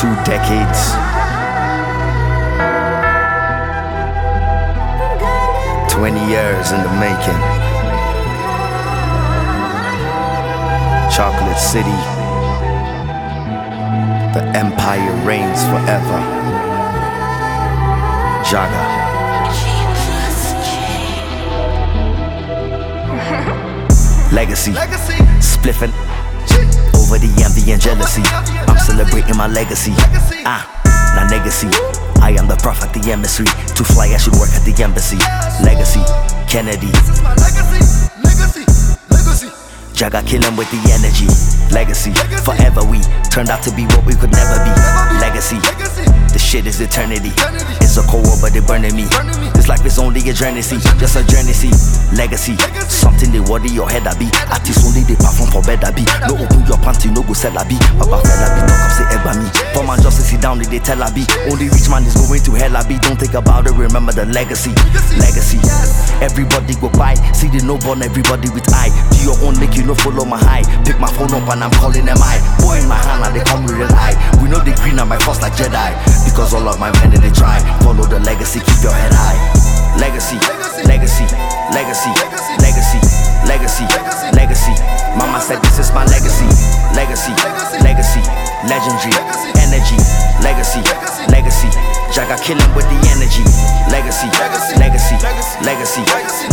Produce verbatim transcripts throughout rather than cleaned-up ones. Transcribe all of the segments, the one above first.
two decades. Twenty years in the making. Chocolate City. The empire reigns forever. Jaga. Legacy, spliffing over the envy and jealousy. I'm celebrating my legacy. Ah, na legacy. I am the prophet, the emissary. To fly, I should work at the embassy. Legacy, Kennedy. Jaga kill him with the energy. Legacy, forever we turned out to be what we could never be. Legacy, the shit is eternity. It's a cold war but they burning me. This life is only a journey, see, just a journey, see. Legacy, something they worry your head I be. Artists only they perform for bed I be. No open your panty, no go sell I be. Papa fell I be, talk up say eba me. For man just to sit down, they tell I be. Only rich man is going to hell I be. Don't think about it, remember the legacy. Legacy, everybody go by. See the no born, everybody with eye. Do your own, make you no follow my high. Pick my phone up and I'm calling them I. Boy in my hand and they come with an eye. We know they green on my cross like Jedi. Because all of my men they try. Follow the legacy, keep your head high. Legacy, legacy, legacy, legacy, legacy, legacy. Mama said this is my legacy. Legacy, legacy, legendary, energy. Legacy, legacy. Jaga kill him with the energy. Legacy, legacy, legacy, legacy,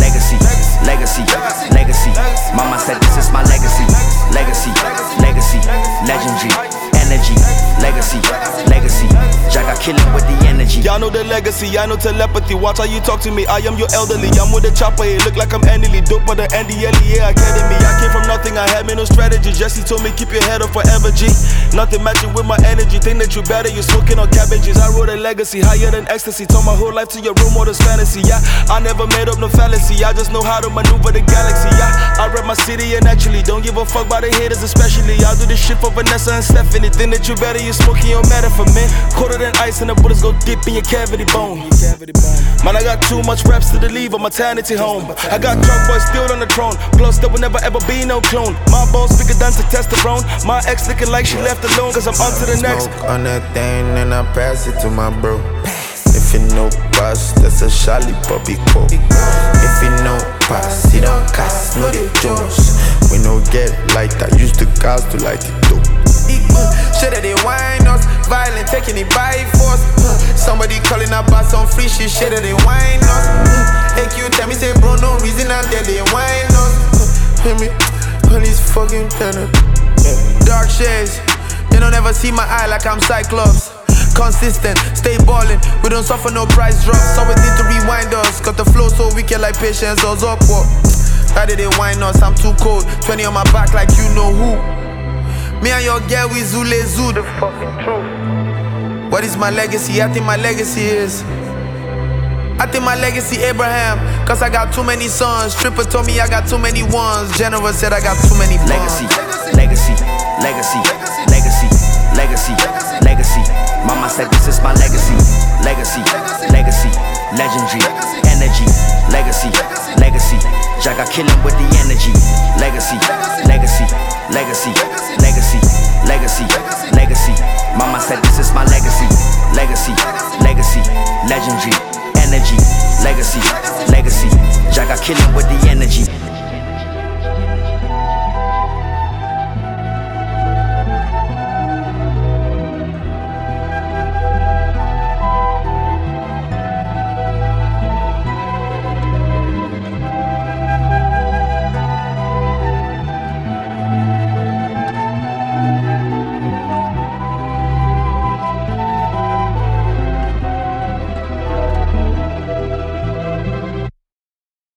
legacy, legacy. Mama said this is my legacy. Legacy, legacy, legendary, energy. Legacy, legacy. Jaga kill him with the energy. Y'all know the legacy, I know telepathy. Watch how you talk to me, I am your elderly. I'm with the chopper, it look like I'm Andy Lee. Dope but the Andy Ellie Academy. I came from nothing, I had me no strategy. Jesse told me keep your head up forever, G. Nothing matching with my energy. Think that you better, you smoking on cabbages. I wrote a legacy, higher than ecstasy. Told my whole life to your room, more than fantasy, yeah. I never made up no fallacy, I just know how to maneuver the galaxy, yeah. I rep my city and actually don't give a fuck about the haters especially. I do this shit for Vanessa and Stephanie. Think that you better, you smoking your matter for me. Colder than ice and the bullets go deep in your cavity bone. Man, I got too much reps to leave a maternity home. I got drunk boys still on the throne. Plus there will never ever be no clone. My balls bigger than testosterone. My ex looking like she left alone. Cause I'm on to the next. Smoke on that thing and I pass it to my bro. If you know pass, that's a Charlie Bobby Coke. If you know pass, he don't cast, no they Jones. We no get like that, use the cars to light it dope. Shit that they whine us, violent, taking it by force. Somebody calling about some free shit, shit that they whine us. A Q tell me say bro, no reason out there they whine us. Hear me on this fucking planet. Dark shades, they don't ever see my eye like I'm Cyclops. Consistent, stay ballin', we don't suffer no price drops. Always need to rewind us, got the flow so wicked like patience or up what. How did they whine us, I'm too cold. Twenty on my back like you know who. Me and your girl, we Zule Zoo, the fucking truth. What is my legacy? I think my legacy is I think my legacy Abraham. Cause I got too many sons. Stripper told me I got too many ones. General said I got too many legacy, legacy, legacy, legacy, legacy, legacy. Mama said this is my legacy. Legacy, legacy, legendary, energy. Legacy, legacy. Jaga kill him with the energy. Legacy, legacy, legacy, legacy, legacy, legacy. Mama said this is my legacy. Legacy, legacy, legendary, energy. Legacy, legacy. Jaga kill him with the energy.